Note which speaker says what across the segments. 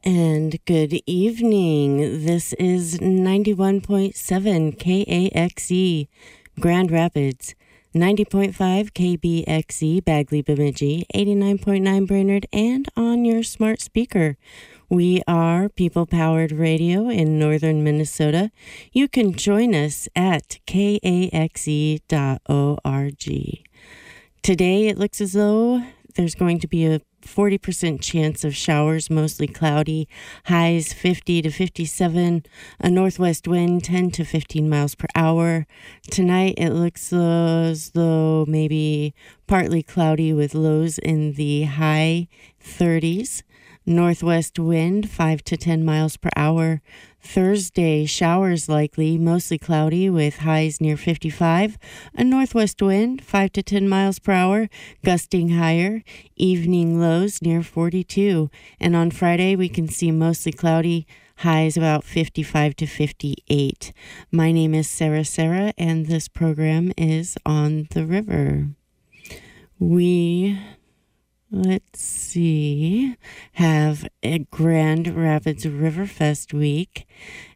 Speaker 1: And good evening. This is 91.7 KAXE, Grand Rapids, 90.5 KBXE, Bagley Bemidji, 89.9 Brainerd, and on your smart speaker. We are People-Powered Radio in northern Minnesota. You can join us at kaxe.org. Today, it looks as though there's going to be a 40% chance of showers, mostly cloudy, highs 50 to 57, a northwest wind 10 to 15 miles per hour. Tonight it looks as though maybe partly cloudy with lows in the high 30s. Northwest wind 5 to 10 miles per hour. Thursday, showers likely, mostly cloudy with highs near 55. A northwest wind 5 to 10 miles per hour, gusting higher. Evening lows near 42. And on Friday, we can see mostly cloudy, highs about 55 to 58. My name is Sarah, and this program is On the River. Let's see, have a Grand Rapids Riverfest week.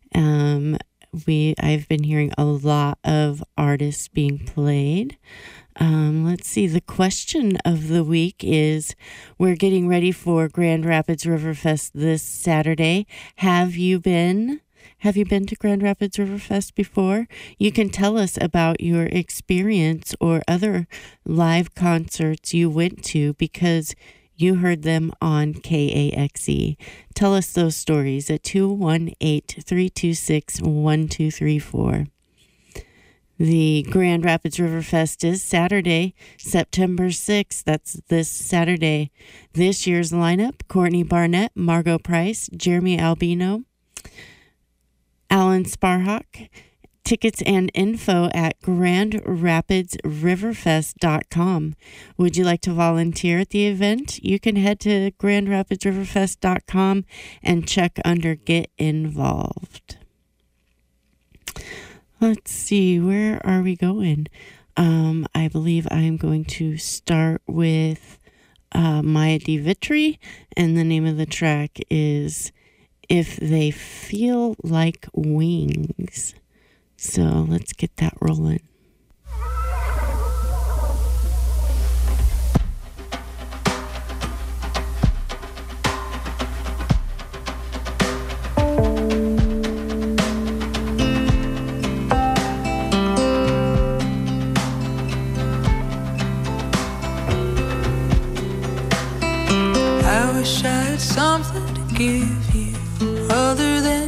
Speaker 1: I've been hearing a lot of artists being played. Let's see, the question of the week is, we're getting ready for Grand Rapids Riverfest this Saturday. Have you been to Grand Rapids Riverfest before? You can tell us about your experience or other live concerts you went to because you heard them on KAXE. Tell us those stories at 218-326-1234. The Grand Rapids Riverfest is Saturday, September 6th. That's this Saturday. This year's lineup: Courtney Barnett, Margot Price, Jeremy Albino, Alan Sparhawk. Tickets and info at grandrapidsriverfest.com. Would you like to volunteer at the event? You can head to grandrapidsriverfest.com and check under Get Involved. Let's see, where are we going? I believe I am going to start with Maya DiVitri, and the name of the track is If They Feel Like Wings. So let's get that rolling.
Speaker 2: I wish I had something to give you other than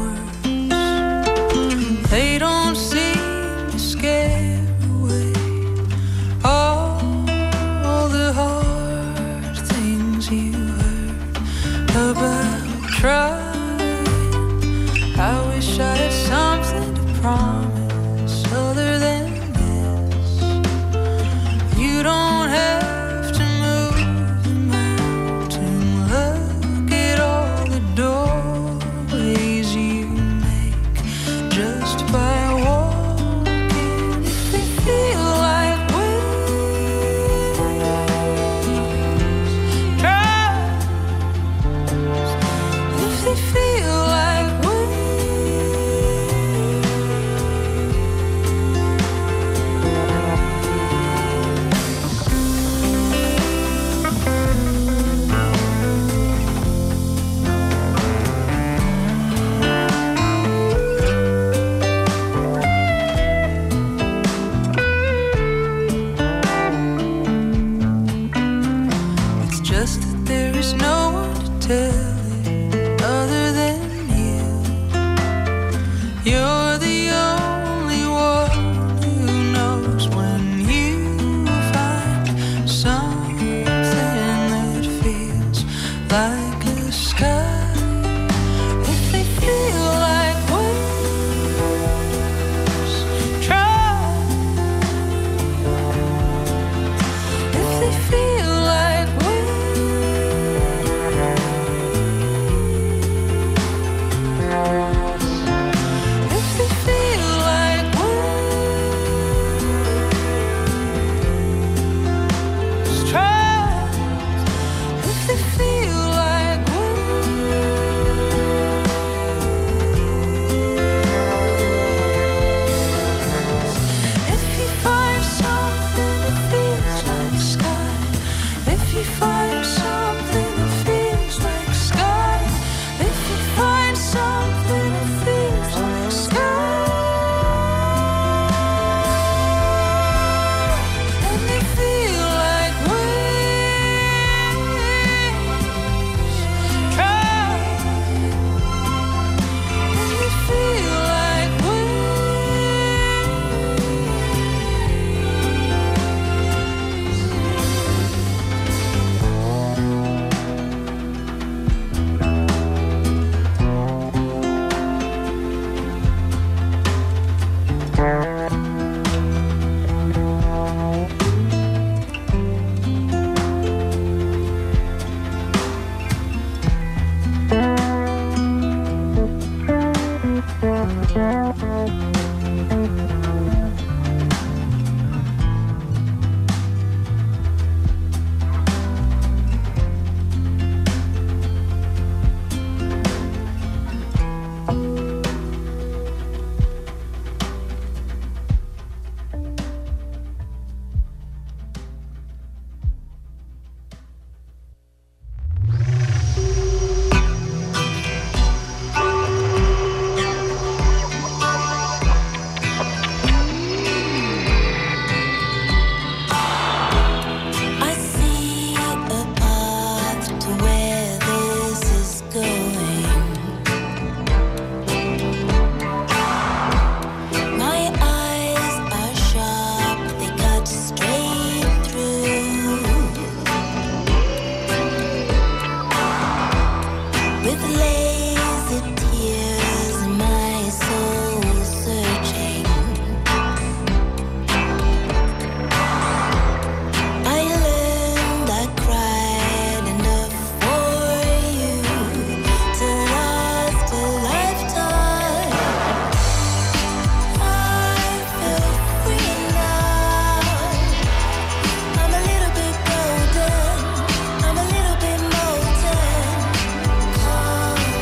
Speaker 2: they don't seem to scare away all the hard things you heard about trying. I wish I had something to promise other than this. You don't have to move the mountain. Look at all the doorways you just by walking. If they feel like wings, try. If they
Speaker 3: with lazy tears in my soul searching. I learned I cried enough for you to last a lifetime. I feel free now. I'm a little bit golden, I'm a little bit molten. Come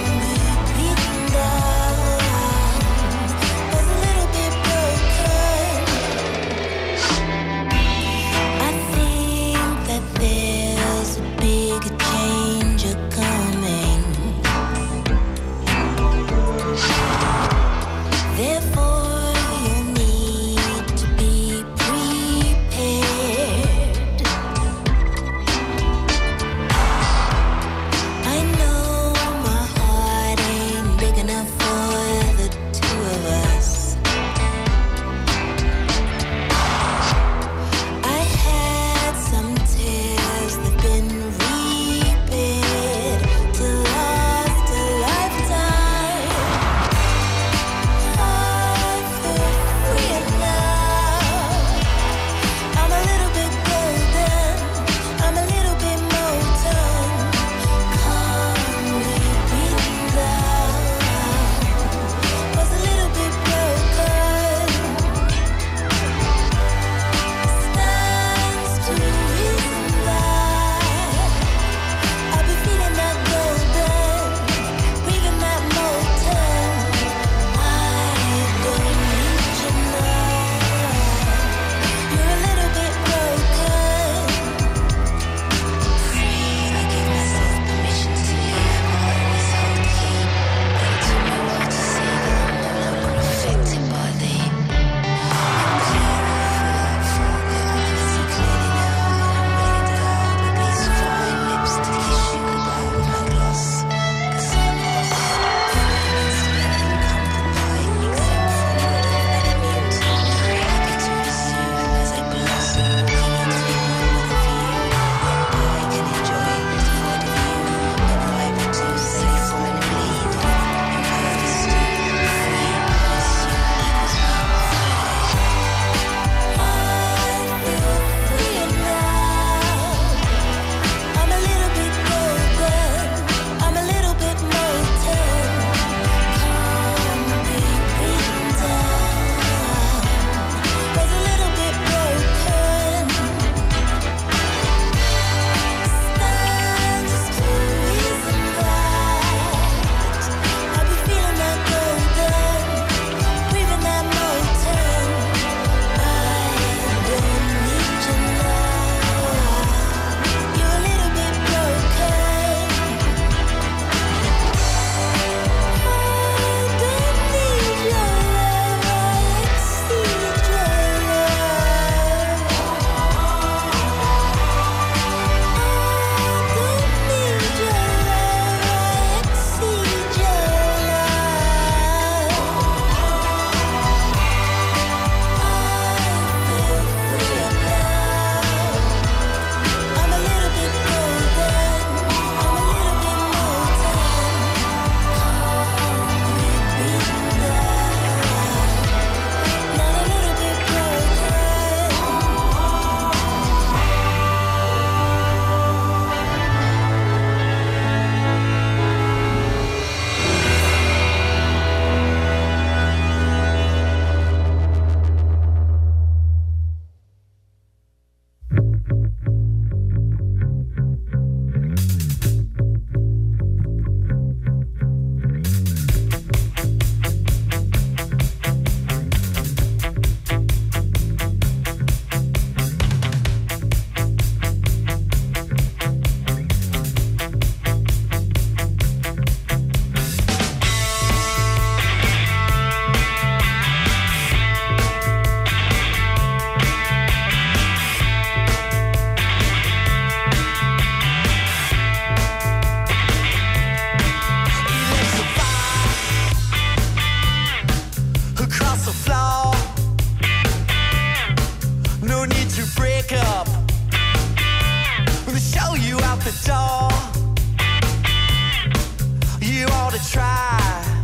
Speaker 4: wanna try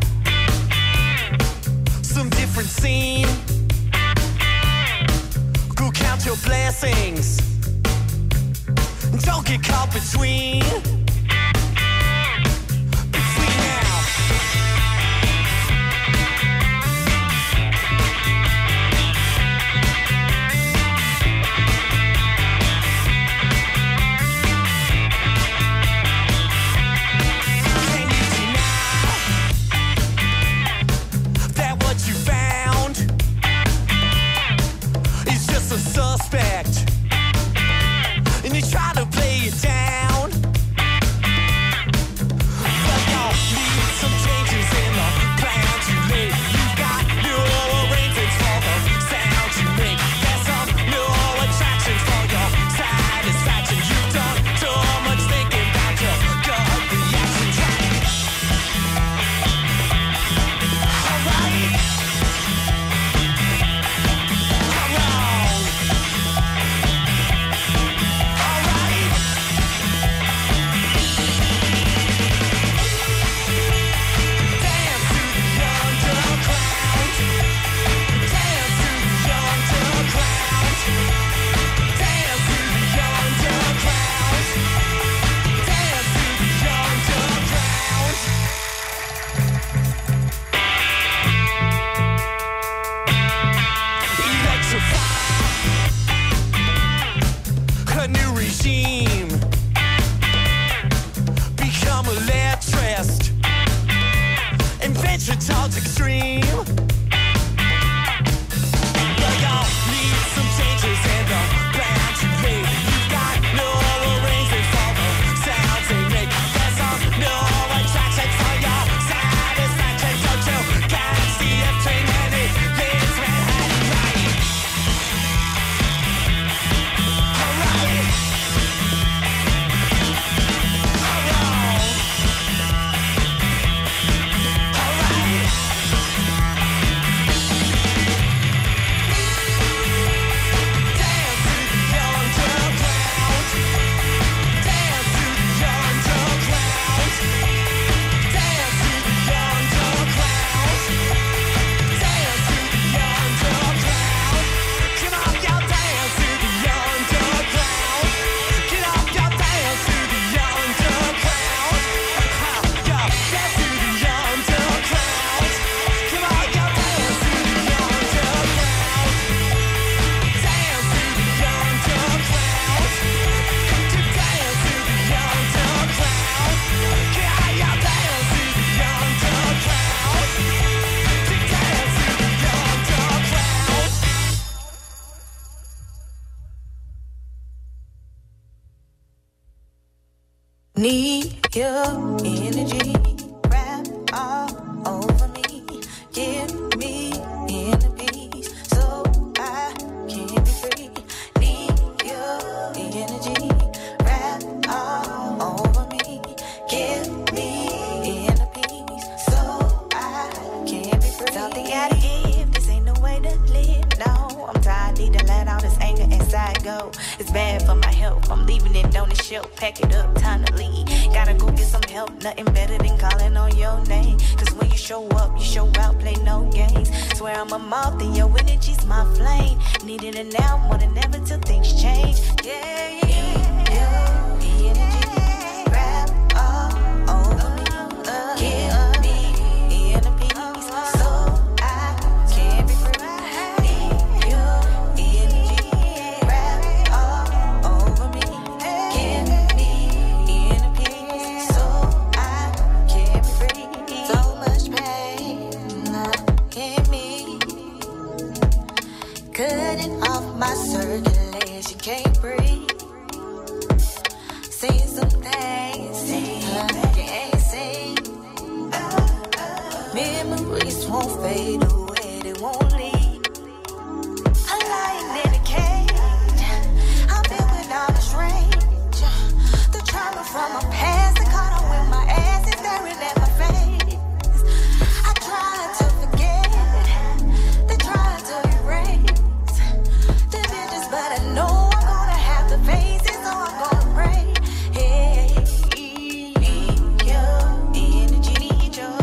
Speaker 4: some different scene. Go count your blessings. Don't get caught between now. Can you deny that what you found is just a suspect? And you try to play it down, but y'all need some changes in the plans you made. You've got new arrangements for the sounds you make. There's some new attractions for your satisfaction. You've done too much thinking about your gut reaction. Alright, I'm wrong. A new regime, become electricist, adventure towards extreme. But y'all need some changes in the plans you made. You've got no arrangements for the sounds they make. There's some new attractions for your satisfaction. Don't you can't see a train and it leaves Manhattan right. Alright.
Speaker 3: Need your energy, wrap all over me. Give me inner peace so I can be free. Need your energy, wrap all over me. Give me inner peace so I can be free. Something gotta give, this ain't no way to live, no. I'm tired, need to let all this anger inside go. It's bad for my health, I'm leaving it on the shelf. Pack it up, time to leave. Gotta go get some help, nothing better than calling on your name. Cause when you show up, you show out, play no games. Swear I'm a moth and your energy's my flame. Needed it now more than ever till things change. Yeah, yeah, yeah. The energy, wrap all over me. Give me inner peace so I can be free. Need your energy, wrap all over me. Give me inner peace so I can be free. So much pain in me, cutting off my circulation, can't breathe. Saying some things you ain't seen. Memories won't fade away, they won't leave. I'm lying in a cage, I'm filled with all this rage. The trauma from my past, the caught on with my ass is staring at my face. I tried to forget, they tried to erase the visions, but I know I'm gonna have to face it, so I'm gonna pray. Hey, your energy, need your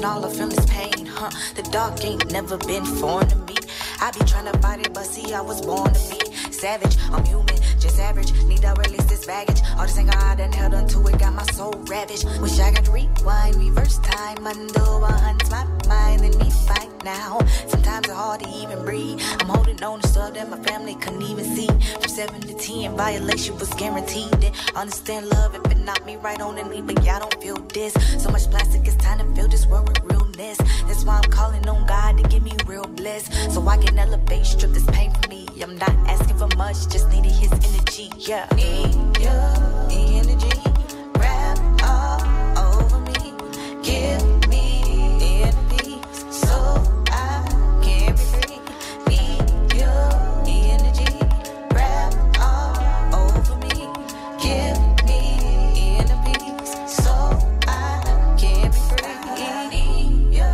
Speaker 3: all I feel is pain, huh? The dark ain't never been foreign to me. I be trying to fight it, but see, I was born to be savage. I'm human, just average. Need to release this baggage. All this anger I done held onto it, got my soul ravaged. Wish I could rewind, reverse time, undo hunts my mind, and me fight now. Sometimes it's hard to even breathe. I'm holding on to stuff that my family couldn't even see. From 7 to 10, violation was guaranteed. And understand love if it knocked me right on the knee, but y'all don't feel this. So much plastic, it's time to fill this world with realness. That's why I'm calling on God to give me real bliss, so I can elevate, strip this pain from me. I'm not asking for much, just needed his energy, yeah. Need your energy, wrap all over me. Give me inner peace, so I can be free. Need your energy, wrap all over me. Give me inner peace, so I can be free. Need your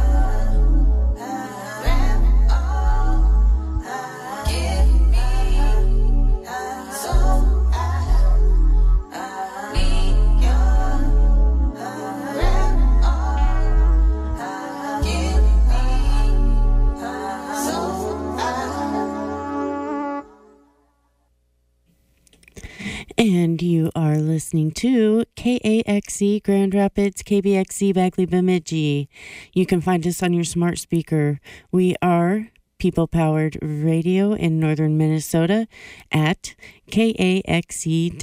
Speaker 1: And you are listening to KAXE Grand Rapids, KBXE Bagley Bemidji. You can find us on your smart speaker. We are people-powered radio in northern Minnesota at kaxe.org.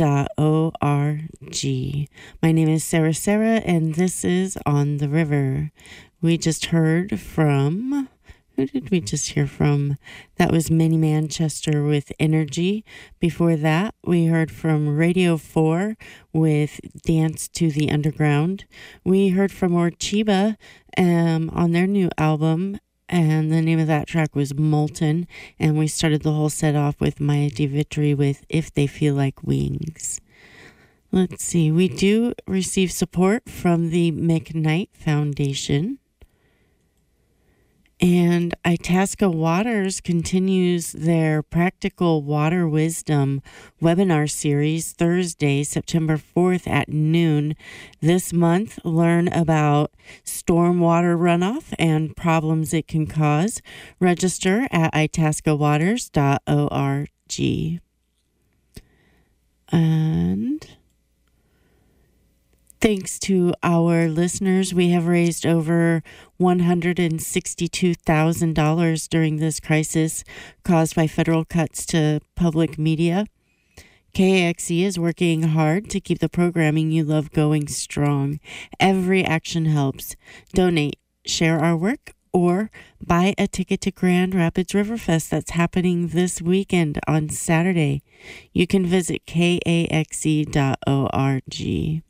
Speaker 1: My name is Sarah, and this is On the River. We just heard from... Who did we just hear from? That was Minnie Manchester with Energy. Before that, we heard from Radio 4 with Dance to the Underground. We heard from Orchiba on their new album, and the name of that track was Molten. And we started the whole set off with Maya DeVitri with If They Feel Like Wings. Let's see. We do receive support from the McKnight Foundation. And Itasca Waters continues their Practical Water Wisdom webinar series Thursday, September 4th at noon. This month, learn about stormwater runoff and problems it can cause. Register at itascawaters.org. And thanks to our listeners, we have raised over $162,000 during this crisis caused by federal cuts to public media. KAXE is working hard to keep the programming you love going strong. Every action helps. Donate, share our work, or buy a ticket to Grand Rapids Riverfest that's happening this weekend on Saturday. You can visit kaxe.org.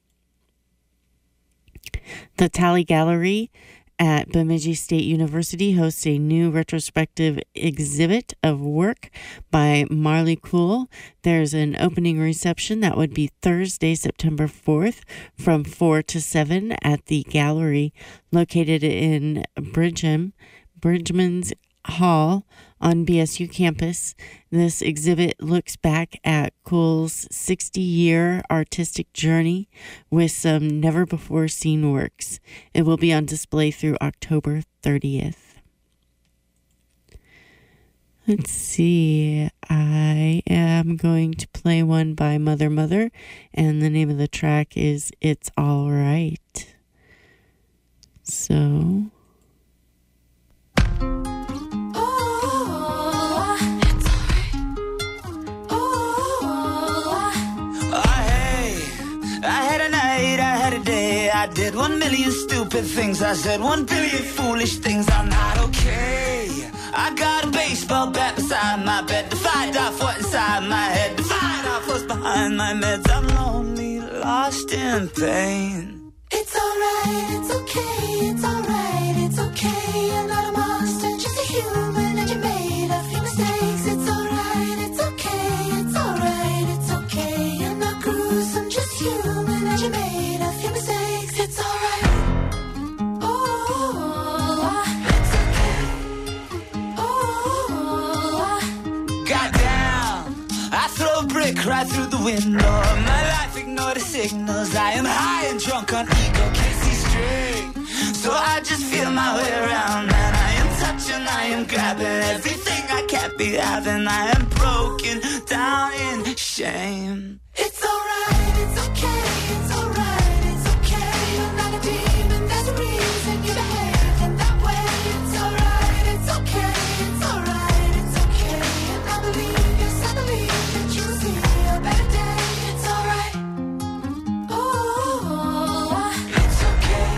Speaker 1: The Tally Gallery at Bemidji State University hosts a new retrospective exhibit of work by Marley Cool. There's an opening reception that would be Thursday, September 4th from 4 to 7 at the gallery located in Bridgman's Hall on BSU campus. This exhibit looks back at Cool's 60-year artistic journey with some never-before-seen works. It will be on display through October 30th. Let's see. I am going to play one by Mother Mother, and the name of the track is It's All Right. So...
Speaker 4: I did 1 million stupid things. I said 1 billion foolish things. I'm not okay. I got a baseball bat beside my bed to find out what's inside my head, to find out what's behind my meds. I'm lonely, lost in pain.
Speaker 3: It's alright, it's okay, it's alright, it's okay. You're not a monster, just a human, and you made a few mistakes. It's alright, it's okay, it's alright, it's okay. You're not gruesome, just human, and you made a few mistakes. It's alright. Oh, it's okay. Oh,
Speaker 4: got down. I throw a brick right through the window. My life ignored the signals. I am high and drunk on ego, can't see straight.
Speaker 2: So I just feel my way around, and I am touching, I am grabbing everything I can't be having. I am broken down in shame.
Speaker 3: It's alright, it's okay, it's alright, it's okay. You're not a demon, there's a reason you behave in that way. It's alright, it's okay, it's alright, it's okay. And I believe, yes I believe that you'll see a better day. It's alright. Ooh,
Speaker 2: It's okay,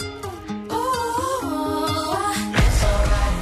Speaker 3: ooh,
Speaker 2: it's alright.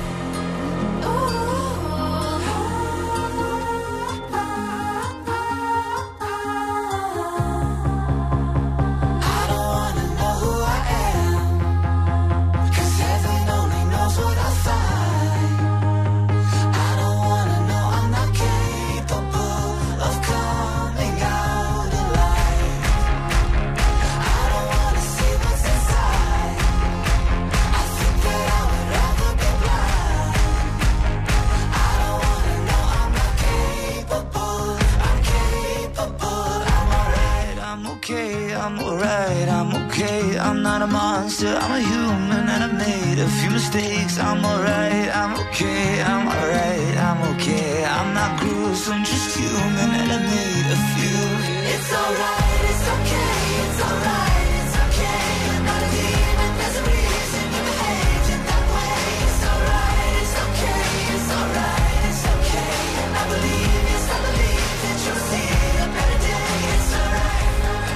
Speaker 2: I don't wanna know who I am, 'cause heaven only knows what I find. I don't wanna know I'm not capable of coming out alive. I don't wanna see what's inside. I think that I would rather be blind. I don't wanna know I'm not capable. I'm capable. I'm alright. I'm okay. I'm alright. I'm okay. I'm not a monster. I'm a human and I made a few mistakes. I'm alright. I'm okay. I'm alright. I'm okay. I'm not gruesome, just human and I made a few. It's alright. It's okay. It's alright. It's okay. You're not a demon. There's a reason you behaved in that way. It's alright. It's okay. It's alright. It's okay. And I believe, yes I believe that you'll see a better day. It's alright.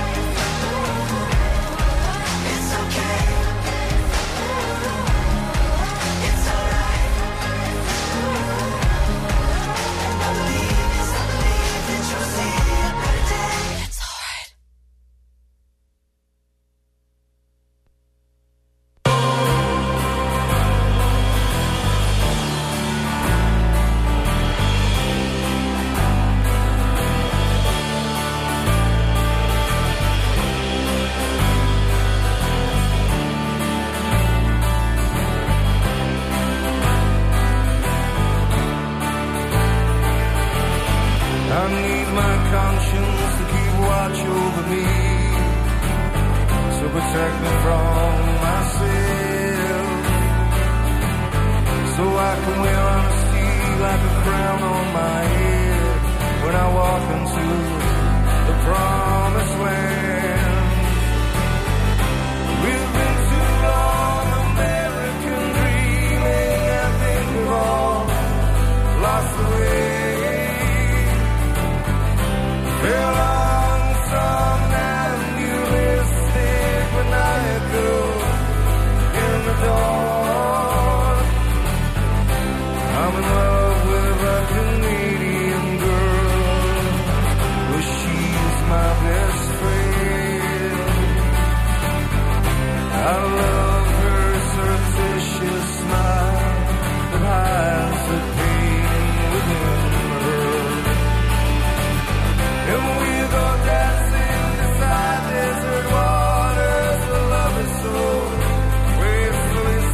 Speaker 2: It's okay. It's alright. And I believe, yes I believe that you'll see a better day. It's alright.
Speaker 5: I need my conscience to keep watch over me, to protect me from myself, so I can wear honesty like a crown on my head when I walk into the promised land. We've been too long American dreaming. I think we've all lost the way. Fell on some unrealistic maniacal in the dark. I'm in love with a Canadian girl, but she's my best friend. I love her surreptitious smile that hides the pain within her. And we go dancing beside desert waters. The love is so gracefully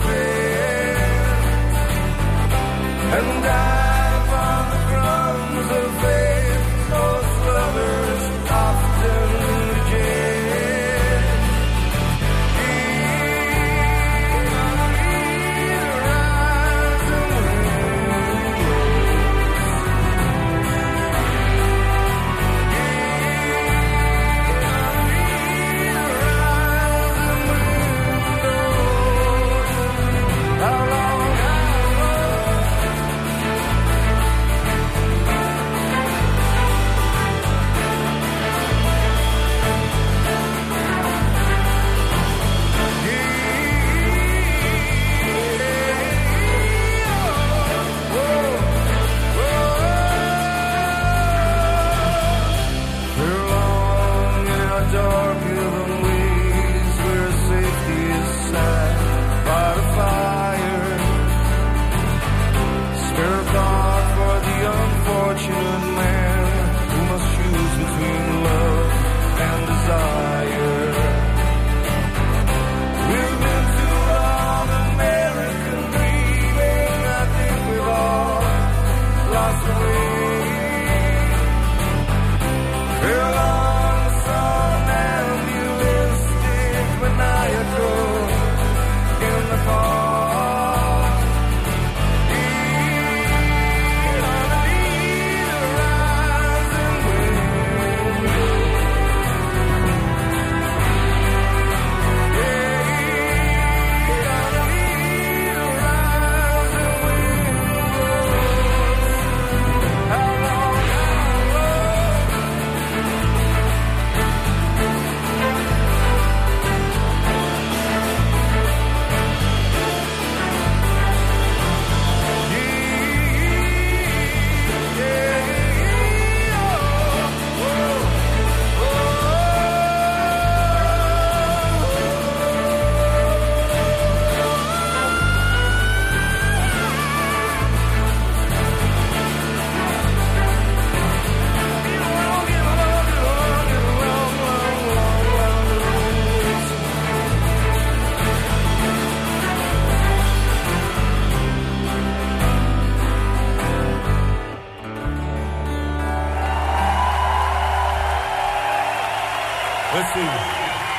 Speaker 5: Let's see.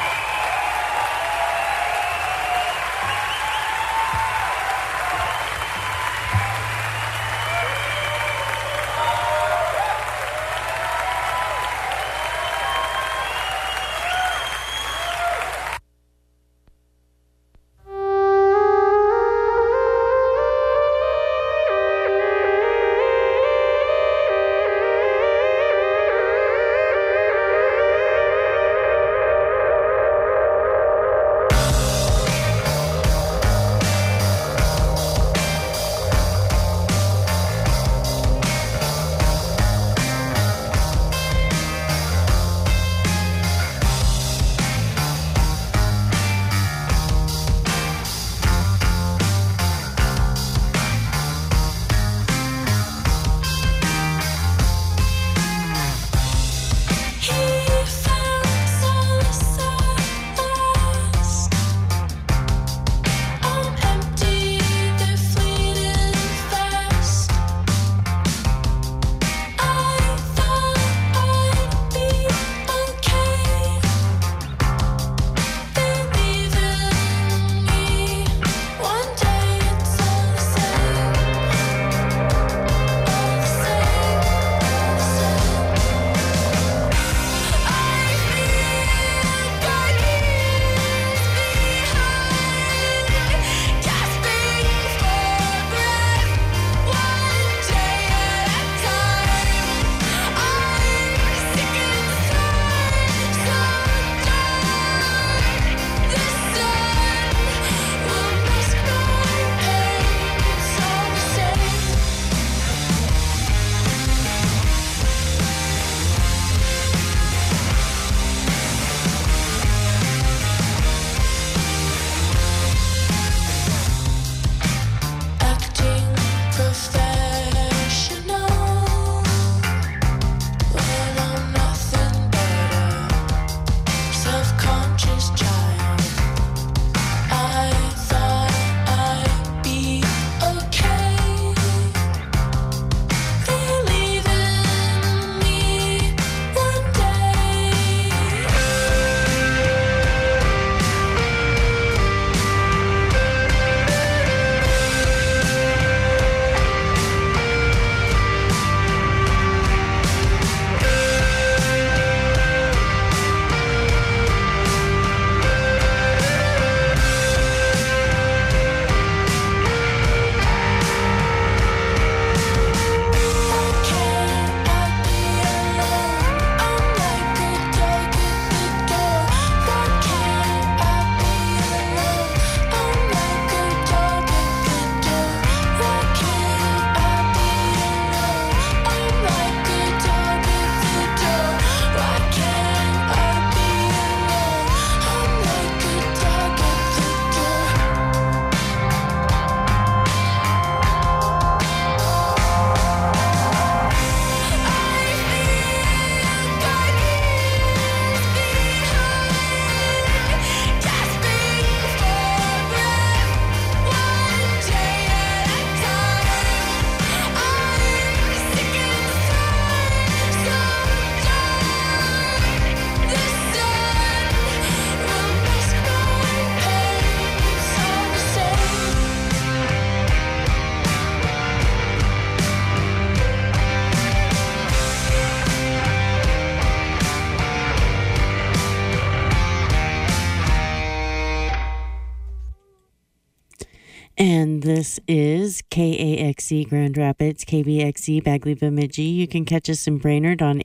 Speaker 1: And this is KAXE Grand Rapids, KBXE Bagley Bemidji. You can catch us in Brainerd on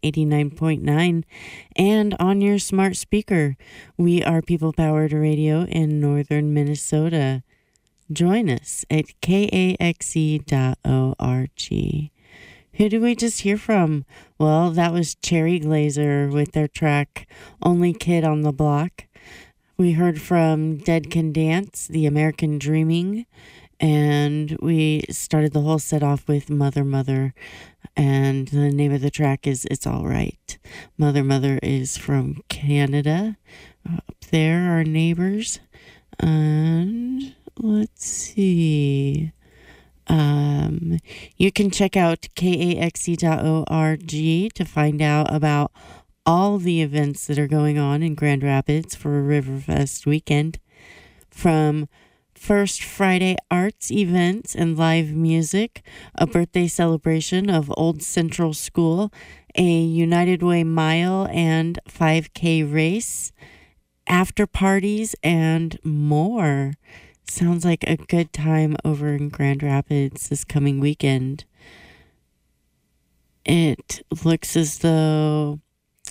Speaker 1: 89.9 and on your smart speaker. We are People Powered Radio in northern Minnesota. Join us at kaxe.org. Who did we just hear from? Well, that was Cherry Glazer with their track Only Kid on the Block. We heard from Dead Can Dance, The American Dreaming, and we started the whole set off with Mother Mother, and the name of the track is It's All Right. Mother Mother is from Canada. Up there, our neighbors. And let's see. You can check out kaxe.org to find out about all the events that are going on in Grand Rapids for Riverfest weekend, from First Friday arts events and live music, a birthday celebration of Old Central School, a United Way mile and 5K race, after parties, and more. Sounds like a good time over in Grand Rapids this coming weekend. It looks as though,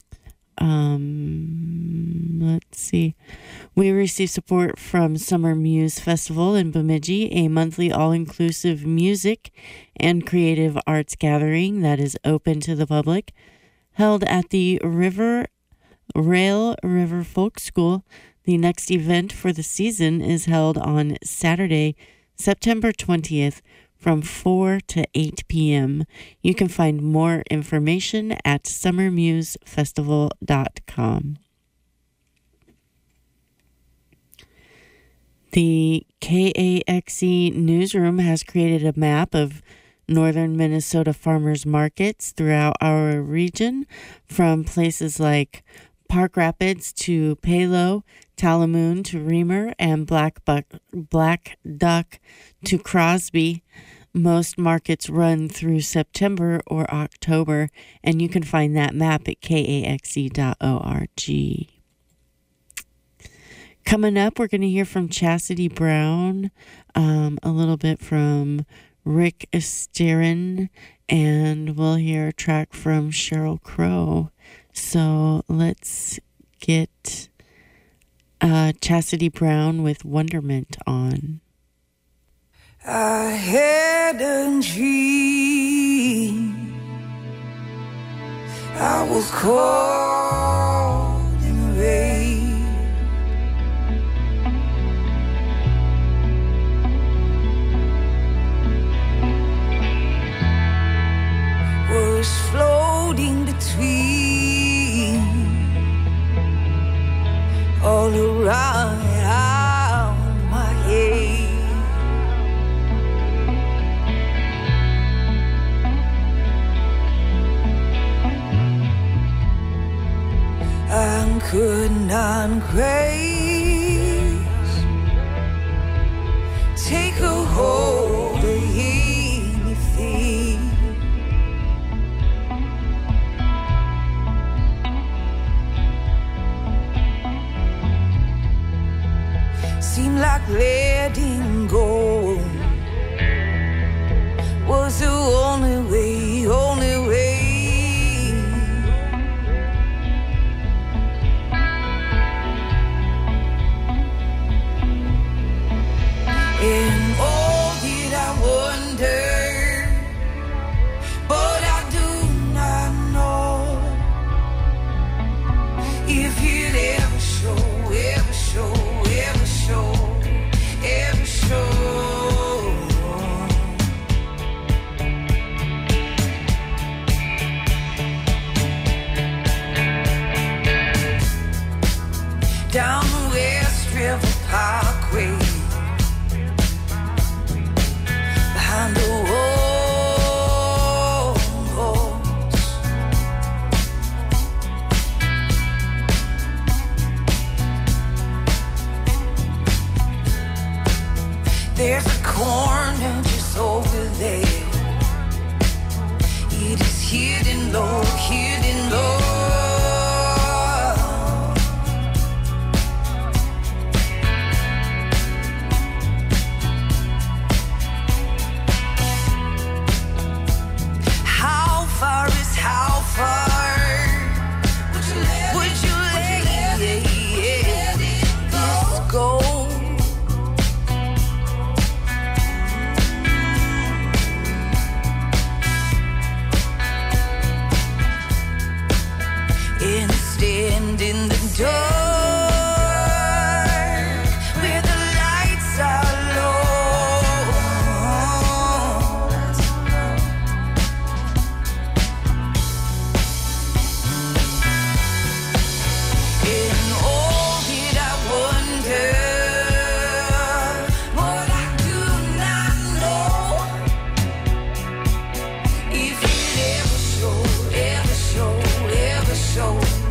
Speaker 1: let's see. We receive support from Summer Muse Festival in Bemidji, a monthly all-inclusive music and creative arts gathering that is open to the public, held at the Rail River Folk School. The next event for the season is held on Saturday, September 20th from 4 to 8 p.m. You can find more information at summermusefestival.com. The KAXE newsroom has created a map of northern Minnesota farmers markets throughout our region, from places like Park Rapids to Palo, Talamoon to Reamer, and Black Duck to Crosby. Most markets run through September or October, and you can find that map at kaxe.org. Coming up, we're going to hear from Chastity Brown, a little bit from Rick Esterin, and we'll hear a track from Sheryl Crow. So let's get Chastity Brown with Wonderment on.
Speaker 6: I had a dream. I was caught in the rain. Was floating between all around my head. I could not grace take a hold of anything. Seemed like letting go was the only way, only way. And oh, did I wonder, but I do not know if you'd ever show, ever show, ever show, ever show. Down the West River Parkway, behind the walls, there's a corner just over there. It is hidden low, hidden low. How far would you let this go? And stand in the dark where the lights are low. Show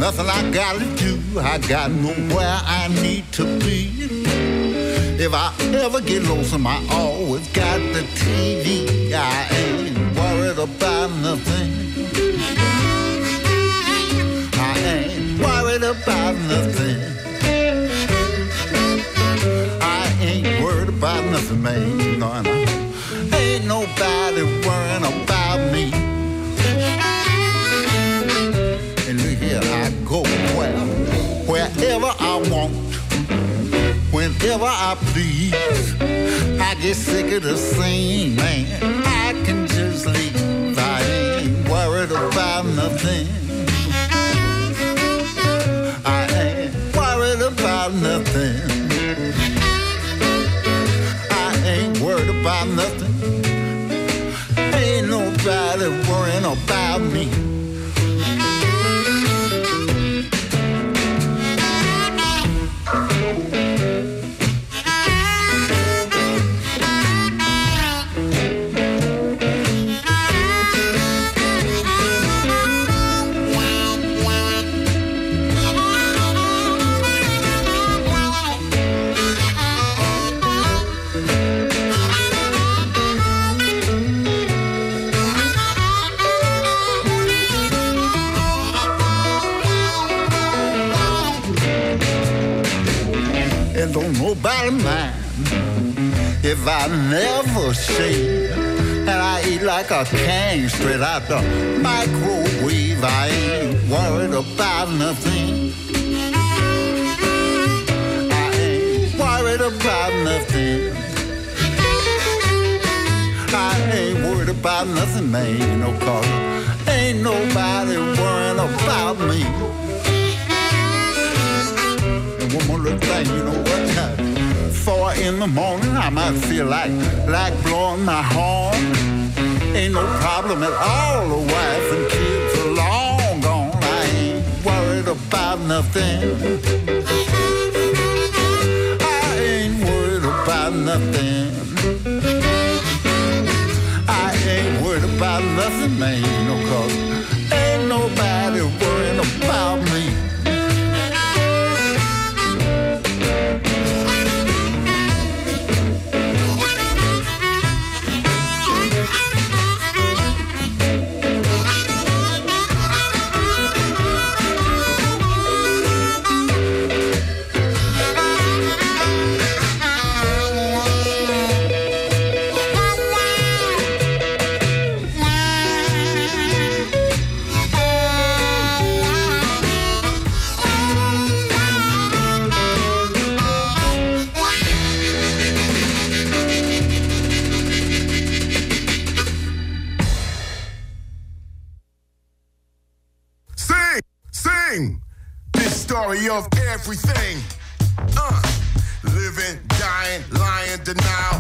Speaker 7: nothing I gotta do. I got nowhere I need to be. If I ever get lonesome, I always got the TV. I ain't worried about nothing. I ain't worried about nothing. I ain't worried about nothing, man. No, no. Ain't nobody worrying about me. And look here, I go wherever I want, whenever I please. I get sick of the same, man. I can just leave. I ain't worried about nothing. I ain't worried about nothing. I ain't worried about nothing. Ain't nobody worrying about me. Don't nobody mind if I never shave, and I eat like a can straight out the microwave. I ain't worried about nothing. I ain't worried about nothing. I ain't worried about nothing, man. You know, 'cause ain't nobody worrying about me. One more little thing, you know what? 4 in the morning, I might feel like blowing my horn. Ain't no problem at all. The wife and kids are long gone. I ain't worried about nothing. I ain't worried about nothing. I ain't worried about nothing, man. You know, 'cause ain't nobody worrying about me.
Speaker 8: Of everything, living, dying, lying, denial.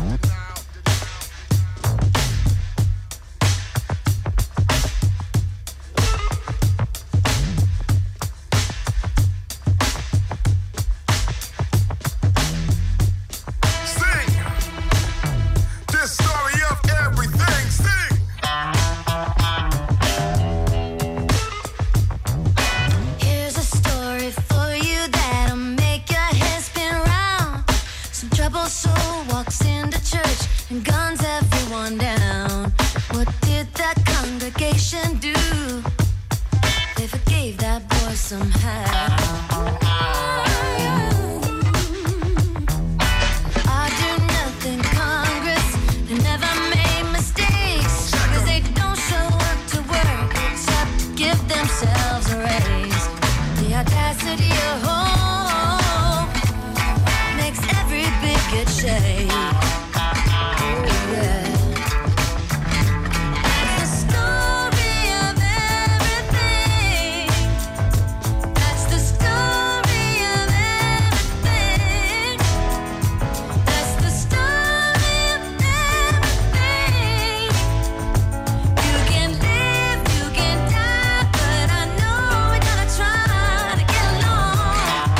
Speaker 8: Sing this story of everything. Sing.
Speaker 9: Here's a story for you that'll make your head spin round. Some troubled soul walks into church and guns everyone down. What did that congregation do? They forgave that boy somehow. I do nothing, Congress. They never made mistakes, 'cause they don't show up to work except to give themselves a raise. The audacity of hope makes every bigot shake. Yeah. It's the story of everything. That's the story of everything. That's the story of everything. You can live, you can die, but I know we're gonna try to get along.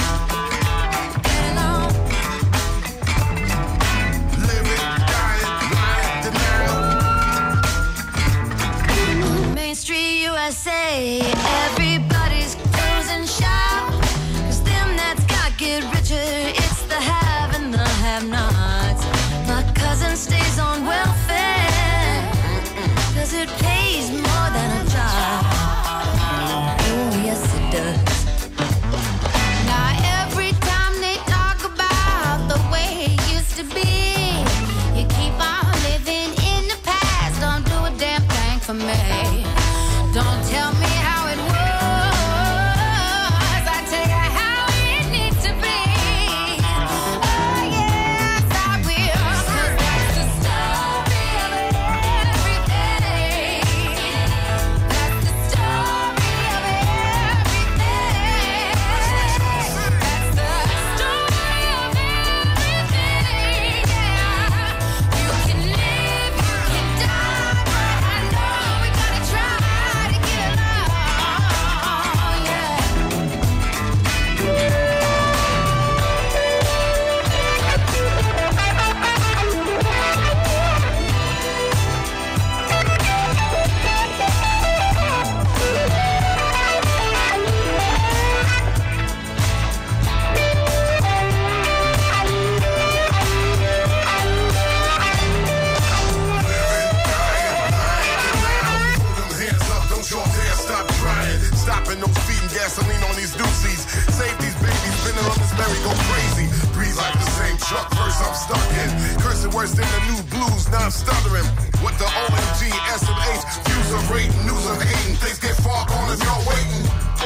Speaker 8: driving, no speed and gasoline on these doozies. Save these babies, spinning on this merry, go crazy. Breathe like the same truck, first I'm stuck in. Cursing worse than the new blues, now I'm stuttering. What the OMG, SMH, views of rating, news of hating. Things get far gone if y'all waiting.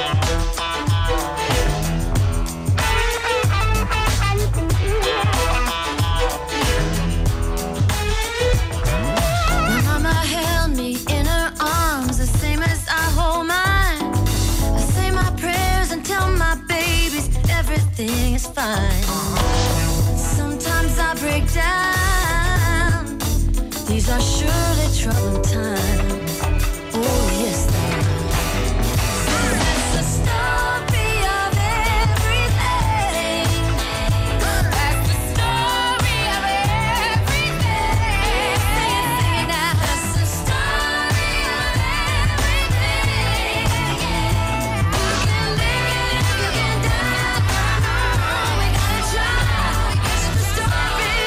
Speaker 9: Mama held me in her arms, the same as I hold mine. I say my prayers and tell my babies everything is fine. Sometimes I break down. These are surely troubling times. Oh yes, they are. It's the story of everything. That's the story of everything. Sing it now. That's the story of everything. You can live, you can die. We gotta try. It's the story.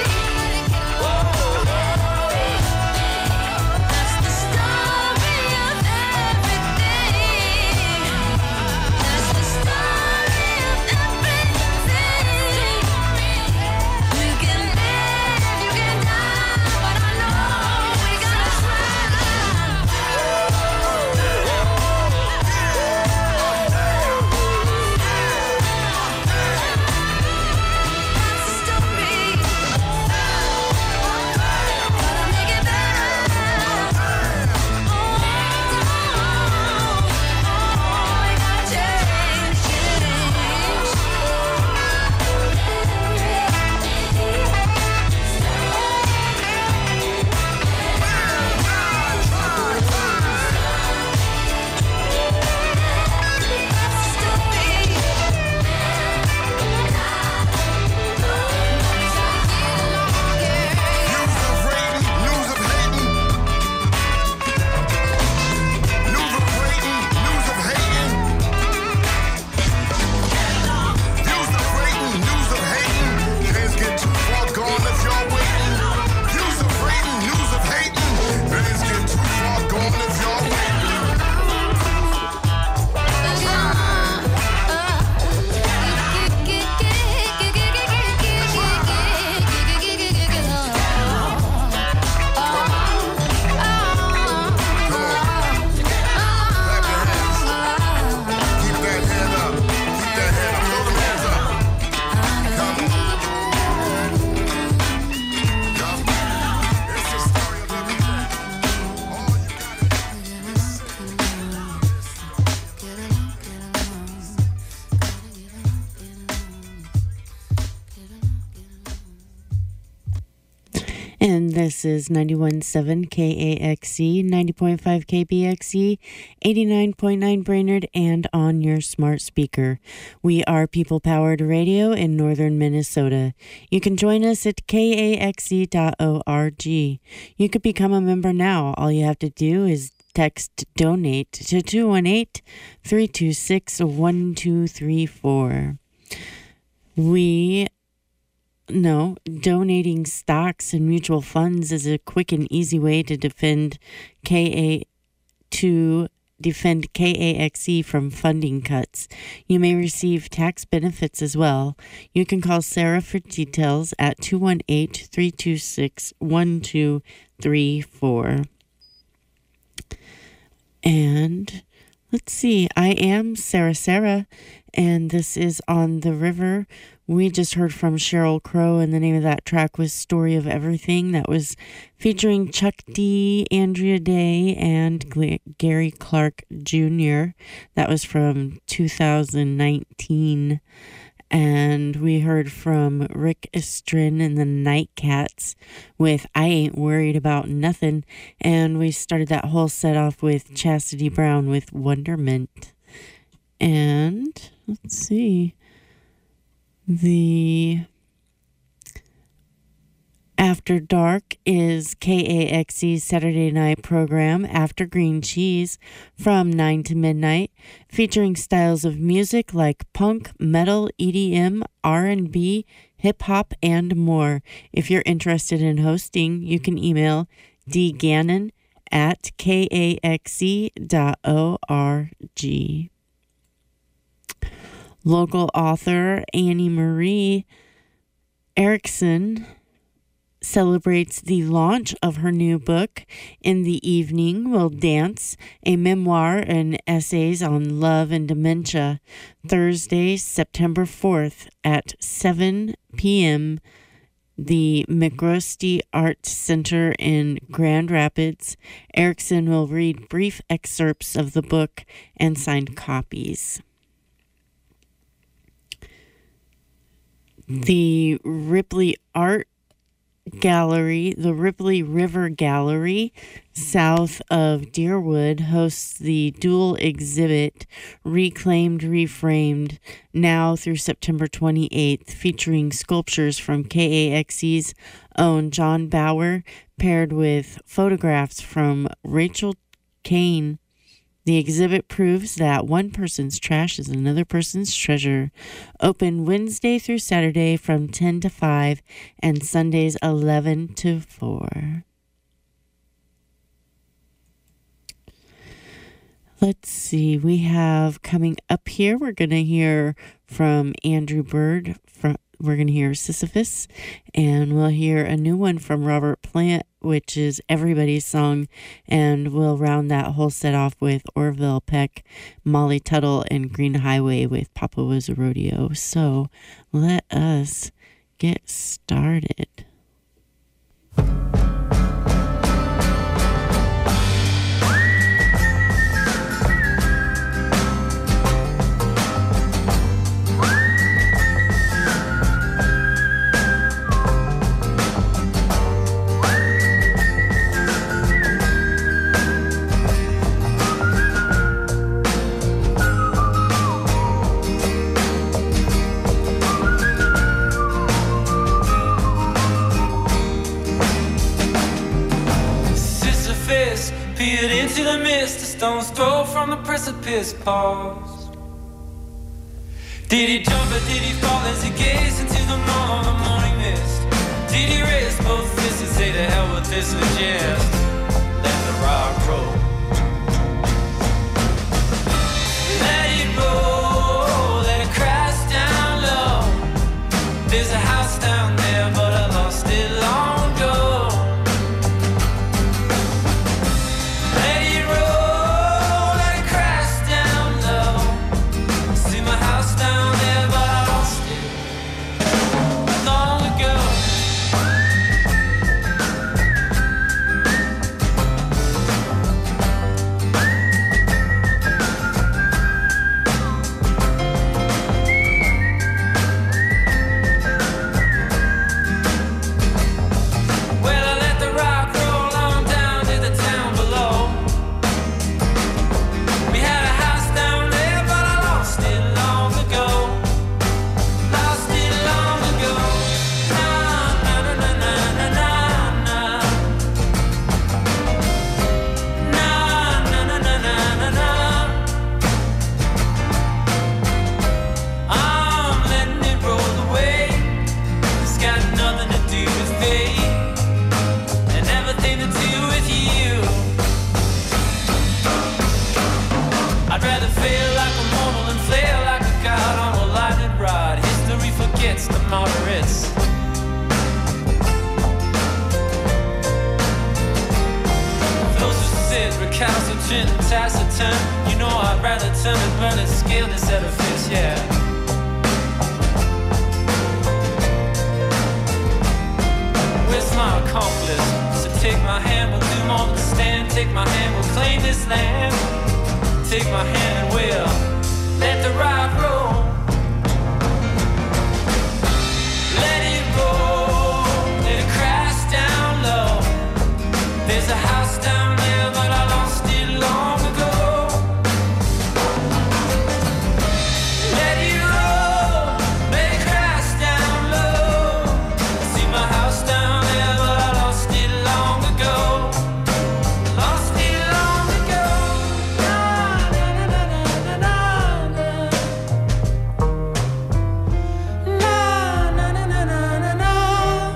Speaker 9: That's the story of everything. That's the story of everything. You can live, you can die, but I know we gotta try. That's the story. Gotta make it better. We gotta change.
Speaker 8: News of rating, news of hating. News of rating, news of hating. Views of rating, news of hating. Things get too far gone if y'all waiting. Views of rating, news of hating. Things get too far gone if y'all waiting. Keep that head up. Keep that head up. Throw them hands up. Come on. Come on. It's the story of everything. All you
Speaker 1: And this is 91.7 KAXE, 90.5 KBXE, 89.9 Brainerd, and on your smart speaker. We are People Powered Radio in northern Minnesota. You can join us at kaxe.org. You could become a member now. All you have to do is text donate to 218-326-1234. Donating stocks and mutual funds is a quick and easy way to defend KAXE from funding cuts. You may receive tax benefits as well. You can call Sarah for details at 218-326-1234. And let's see, I am Sarah, and this is On the River. We just heard from Sheryl Crow, and the name of that track was Story of Everything. That was featuring Chuck D, Andrea Day, and Gary Clark Jr. That was from 2019. And we heard from Rick Estrin and the Nightcats with I Ain't Worried About Nothing. And we started that whole set off with Chastity Brown with Wonderment. And let's see. The After Dark is KAXE's Saturday night program, After Green Cheese, from 9 to midnight, featuring styles of music like punk, metal, EDM, R&B, hip-hop, and more. If you're interested in hosting, you can email dgannon@kaxe.org. Local author Annie Marie Erickson celebrates the launch of her new book. In the Evening We'll Dance, a memoir and essays on love and dementia. Thursday, September 4th at 7 p.m., the McGrosty Arts Center in Grand Rapids. Erickson will read brief excerpts of the book and signed copies. The Ripley River Gallery, south of Deerwood, hosts the dual exhibit Reclaimed, Reframed, now through September 28th, featuring sculptures from KAXE's own John Bauer, paired with photographs from Rachel Kane. The exhibit proves that one person's trash is another person's treasure. Open Wednesday through Saturday from 10 to 5 and Sundays 11 to 4. Let's see. We have coming up here, we're going to hear from Andrew Bird. We're going to hear Sisyphus, and we'll hear a new one from Robert Plant, which is Everybody's Song, and we'll round that whole set off with Orville Peck, Molly Tuttle, and Green Highway with Papa Was a Rodeo. So let us get started.
Speaker 10: Peered into the mist, a stone's throw from the precipice paused. Did he jump or did he fall as he gazed into the morning mist? Did he raise both fists and say to hell with this and just let the rock roll? Let it roll, let it crash down low. There's a house down there, but I lost it long ago. Moderates. Those who sit recalcitrant and taciturn, you know I'd rather turn and burn and scale this edifice, yeah. Where's my accomplice? So take my hand, we'll do more than stand. Take my hand, we'll claim this land. Take my hand and we'll let the rock roll. There's a house down there, but I lost it long ago. Let it roll, let it crash down low. I see my house down there, but I lost it long ago. Lost it long ago. Na, na, na, na, na, na, na. Na, na, na, na, na, na, na.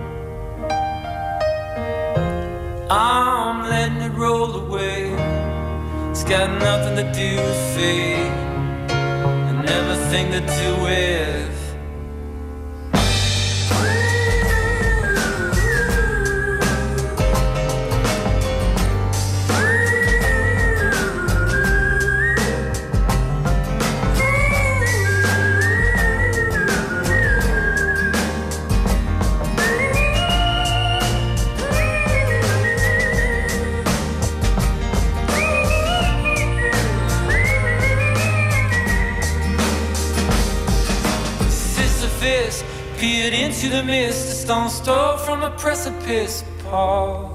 Speaker 10: I'm letting it roll away. It's got nothing to do with fate and everything. nothing to do with. Peered into the mist, a stone's throw from the precipice paused.